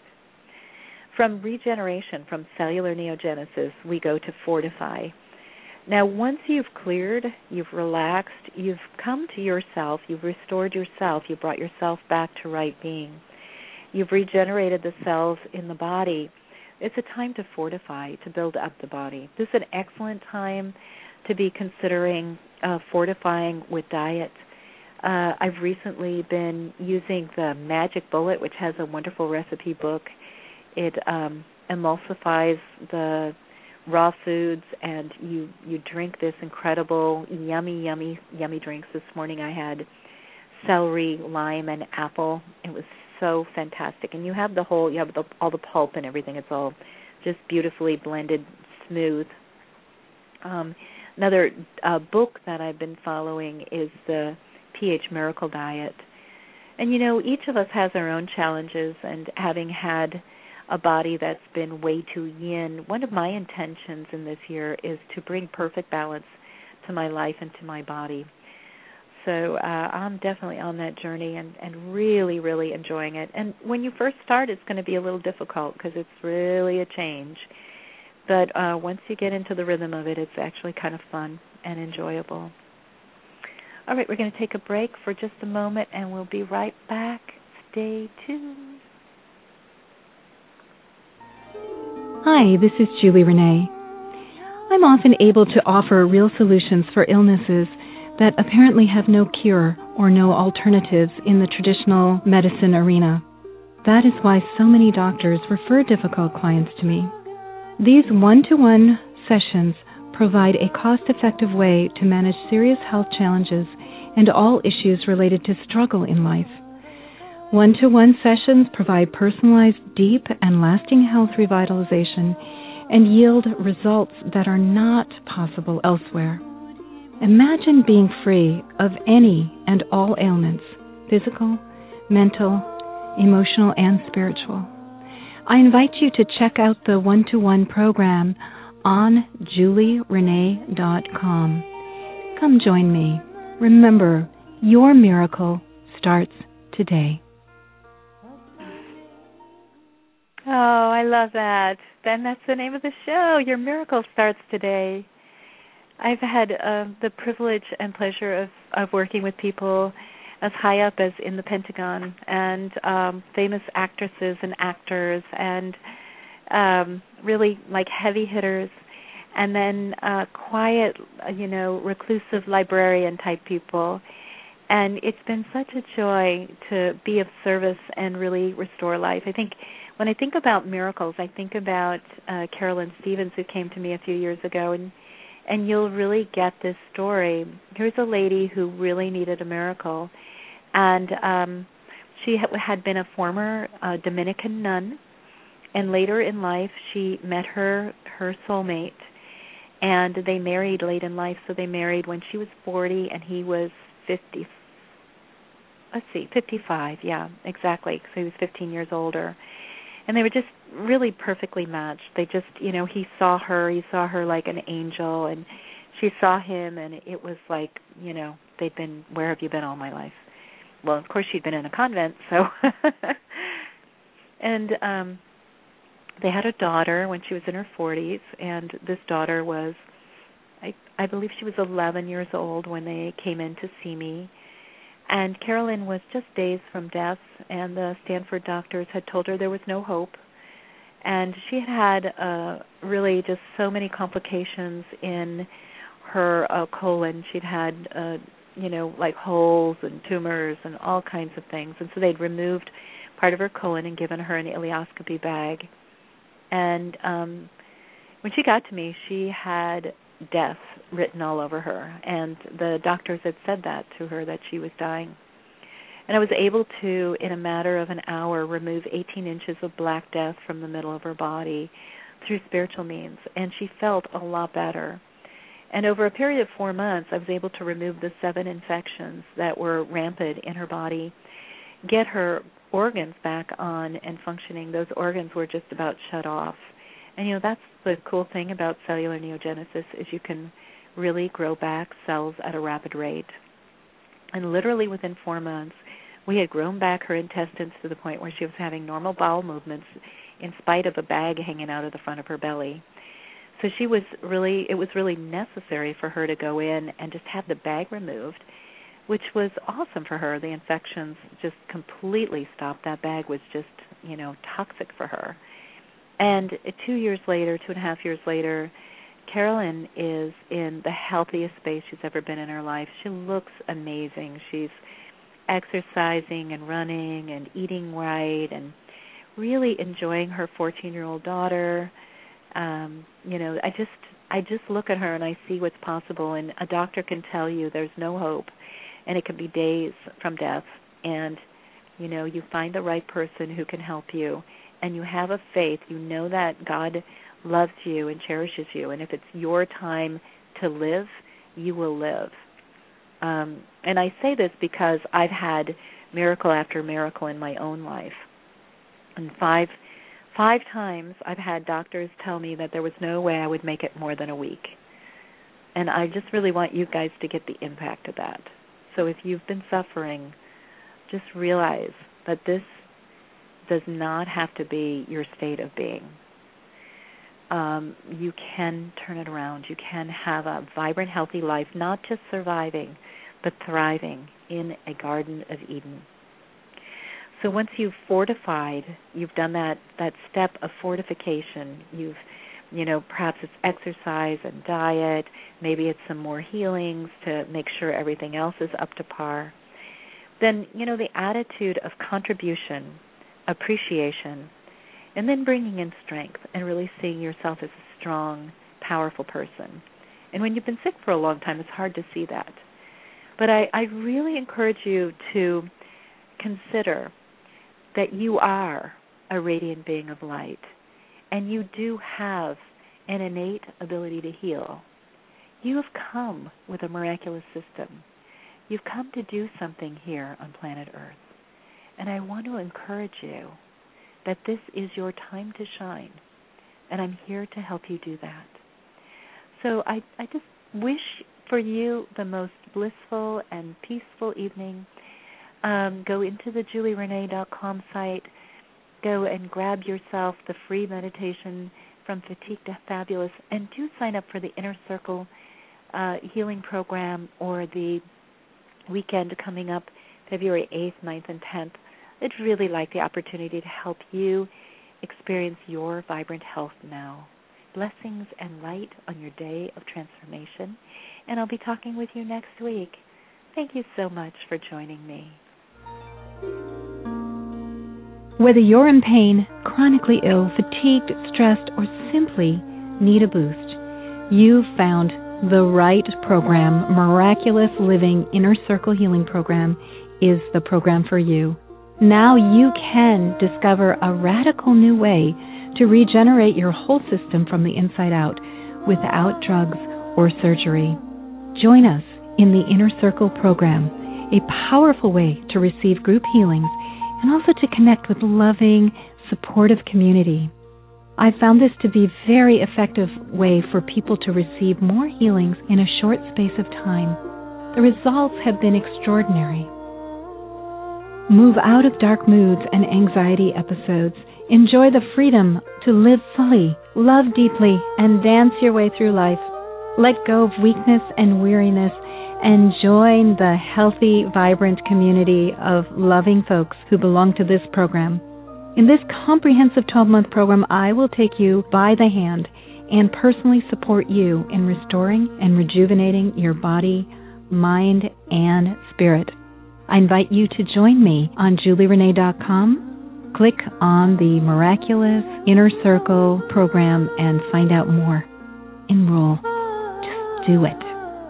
From regeneration, from cellular neogenesis, we go to fortify. Now, once you've cleared, you've relaxed, you've come to yourself, you've restored yourself, you've brought yourself back to right being, you've regenerated the cells in the body, it's a time to fortify, to build up the body. This is an excellent time to be considering uh, fortifying with diet. Uh, I've recently been using the Magic Bullet, which has a wonderful recipe book. It um, emulsifies the raw foods, and you, you drink this incredible, yummy, yummy, yummy drinks. This morning I had celery, lime, and apple. It was so fantastic. And you have the whole, you have the, all the pulp and everything. It's all just beautifully blended, smooth. Um, another uh, book that I've been following is the pH Miracle Diet. And, you know, each of us has our own challenges, and having had a body that's been way too yin, one of my intentions in this year is to bring perfect balance to my life and to my body. So uh, I'm definitely on that journey and, and really, really enjoying it. And when you first start, it's going to be a little difficult because it's really a change. But uh, once you get into the rhythm of it, it's actually kind of fun and enjoyable. All right, we're going to take a break for just a moment, and we'll be right back. Stay tuned. Hi, this is Julie Renee. I'm often able to offer real solutions for illnesses that apparently have no cure or no alternatives in the traditional medicine arena. That is why so many doctors refer difficult clients to me. These one-to-one sessions provide a cost-effective way to manage serious health challenges and all issues related to struggle in life. One-to-one sessions provide personalized, deep, and lasting health revitalization and yield results that are not possible elsewhere. Imagine being free of any and all ailments, physical, mental, emotional, and spiritual. I invite you to check out the one-to-one program on julie renee dot com. Come join me. Remember, your miracle starts today. Oh, I love that. Then that's the name of the show. Your miracle starts today. I've had uh, the privilege and pleasure of, of working with people as high up as in the Pentagon, and um, famous actresses and actors, and um, really like heavy hitters, and then uh, quiet, you know, reclusive librarian type people. And it's been such a joy to be of service and really restore life. I think when I think about miracles, I think about uh, Carolyn Stevens, who came to me a few years ago, and and you'll really get this story. Here's a lady who really needed a miracle, and um, she had been a former uh, Dominican nun, and later in life she met her her soulmate, and they married late in life. So they married when she was forty and he was fifty. Let's see, fifty-five. Yeah, exactly. So he was fifteen years older. And they were just really perfectly matched. They just, you know, he saw her, he saw her like an angel, and she saw him, and it was like, you know, they'd been, where have you been all my life? Well, of course, she'd been in a convent, so. and um, they had a daughter when she was in her forties, and this daughter was, I, I believe she was eleven years old when they came in to see me. And Carolyn was just days from death, and the Stanford doctors had told her there was no hope. And she had had uh, really just so many complications in her uh, colon. She'd had, uh, you know, like holes and tumors and all kinds of things. And so they'd removed part of her colon and given her an ileoscopy bag. And um, when she got to me, she had death written all over her, and the doctors had said that to her, that she was dying. And I was able to, in a matter of an hour, remove eighteen inches of black death from the middle of her body through spiritual means, and she felt a lot better. And over a period of four months, I was able to remove the seven infections that were rampant in her body, get her organs back on and functioning. Those organs were just about shut off. And, you know, that's the cool thing about cellular neogenesis, is you can really grow back cells at a rapid rate. And literally within four months, we had grown back her intestines to the point where she was having normal bowel movements in spite of a bag hanging out of the front of her belly. So she was really, it was really necessary for her to go in and just have the bag removed, which was awesome for her. The infections just completely stopped. That bag was just, you know, toxic for her. And two years later, two and a half years later, Carolyn is in the healthiest space she's ever been in her life. She looks amazing. She's exercising and running and eating right and really enjoying her fourteen-year-old daughter. Um, you know, I just I just look at her and I see what's possible. And a doctor can tell you there's no hope, and it could be days from death. And, you know, you find the right person who can help you. And you have a faith, you know that God loves you and cherishes you, and if it's your time to live, you will live. Um, and I say this because I've had miracle after miracle in my own life. And five five times I've had doctors tell me that there was no way I would make it more than a week. And I just really want you guys to get the impact of that. So if you've been suffering, just realize that this does not have to be your state of being. Um, you can turn it around. You can have a vibrant, healthy life, not just surviving, but thriving in a Garden of Eden. So once you've fortified, you've done that, that step of fortification, you've, you know, perhaps it's exercise and diet, maybe it's some more healings to make sure everything else is up to par. Then, you know, the attitude of contribution, appreciation, and then bringing in strength and really seeing yourself as a strong, powerful person. And when you've been sick for a long time, it's hard to see that. But I, I really encourage you to consider that you are a radiant being of light, and you do have an innate ability to heal. You have come with a miraculous system. You've come to do something here on planet Earth. And I want to encourage you that this is your time to shine, and I'm here to help you do that. So I, I just wish for you the most blissful and peaceful evening. Um, go into the julie renee dot com site. Go and grab yourself the free meditation From Fatigue to Fabulous, and do sign up for the Inner Circle uh, healing program or the weekend coming up February eighth, ninth, and tenth. I'd really like the opportunity to help you experience your vibrant health now. Blessings and light on your day of transformation. And I'll be talking with you next week. Thank you so much for joining me. Whether you're in pain, chronically ill, fatigued, stressed, or simply need a boost, you've found the right program. Miraculous Living Inner Circle Healing Program is the program for you. Now you can discover a radical new way to regenerate your whole system from the inside out without drugs or surgery. Join us in the Inner Circle program, a powerful way to receive group healings and also to connect with loving, supportive community. I found this to be a very effective way for people to receive more healings in a short space of time. The results have been extraordinary. Move out of dark moods and anxiety episodes. Enjoy the freedom to live fully, love deeply, and dance your way through life. Let go of weakness and weariness and join the healthy, vibrant community of loving folks who belong to this program. In this comprehensive twelve-month program, I will take you by the hand and personally support you in restoring and rejuvenating your body, mind, and spirit. I invite you to join me on julie renee dot com. Click on the Miraculous Inner Circle program and find out more. Enroll. Just do it.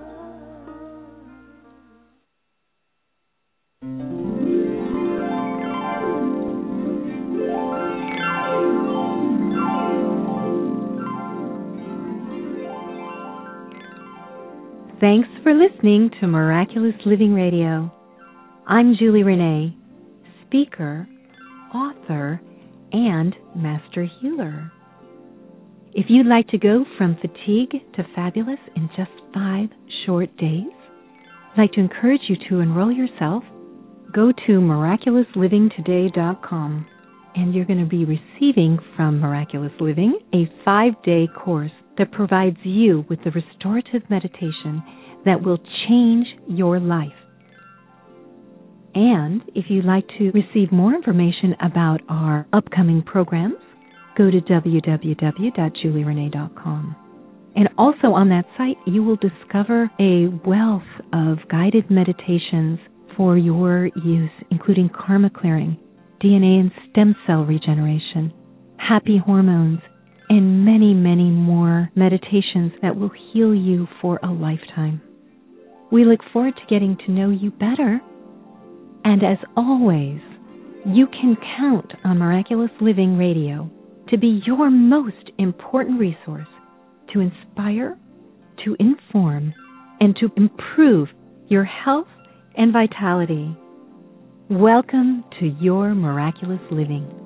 Thanks for listening to Miraculous Living Radio. I'm Julie Renee, speaker, author, and master healer. If you'd like to go from fatigue to fabulous in just five short days, I'd like to encourage you to enroll yourself. Go to miraculous living today dot com, and you're going to be receiving from Miraculous Living a five-day course that provides you with the restorative meditation that will change your life. And if you'd like to receive more information about our upcoming programs, go to w w w dot julie renee dot com. And also on that site, you will discover a wealth of guided meditations for your use, including karma clearing, D N A and stem cell regeneration, happy hormones, and many, many more meditations that will heal you for a lifetime. We look forward to getting to know you better. And as always, you can count on Miraculous Living Radio to be your most important resource to inspire, to inform and to improve your health and vitality. Welcome to Your Miraculous Living.